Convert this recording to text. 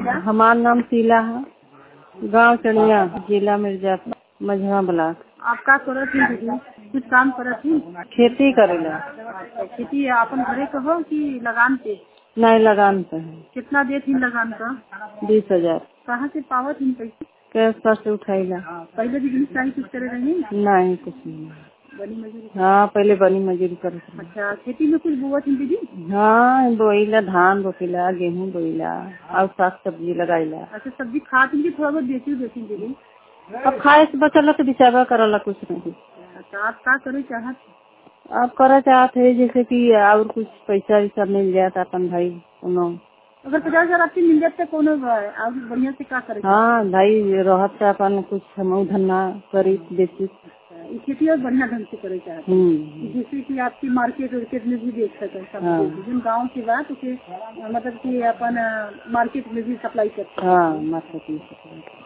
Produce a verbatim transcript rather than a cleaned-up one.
हमारा नाम शीला है, गांव चढ़िया, जिला मिर्जापुर, मझवा ब्लॉक। आप का करत ही दीदी? कुछ काम करत ही? खेती करेला। अच्छा, खेती अपन घरे का हो कि लगान पे? नहीं, लगान पे है। कितना देत ही लगान का? बीस हजार। कहाँ से पावत ही पैसे? कैश पर से उठाईला। पहले भी बिजनेस चाहे कुछ करे रही? नहीं, कुछ नहीं। बनी मजदूरी? हाँ, पहले बनी मजदूरी करे थे। अच्छा, खेती में कुछ बोवत ही दीदी? हाँ, बोईला, धान रोपीला, गेहूँ बोईला और साग सब्जी लगाईला। अच्छा, सब्जी खात ही थोड़ा बहुत बेची बेची दीदी? अब खाए से बचल तो बिचारा करला कुछ नहीं। अच्छा, आप का करे चाहत? आप करा चाहते है जैसे कि और कुछ पैसा वैसा मिल जाता अपन भाई कोनो। अगर पचास हजार आपकी मिल जाते कोनो और बढ़िया से का करे? हाँ भाई, रहत से अपन कुछ समूह धन्ना करी बेची। ये खेती और बढ़िया ढंग से करे चाहते हैं, जैसे कि आपकी मार्केट वार्केट में भी बेच सके सब। हाँ। जिन गाँव की बात उसे मतलब कि अपन मार्केट में भी सप्लाई करते हैं। हाँ, मार्केट में सप्लाई।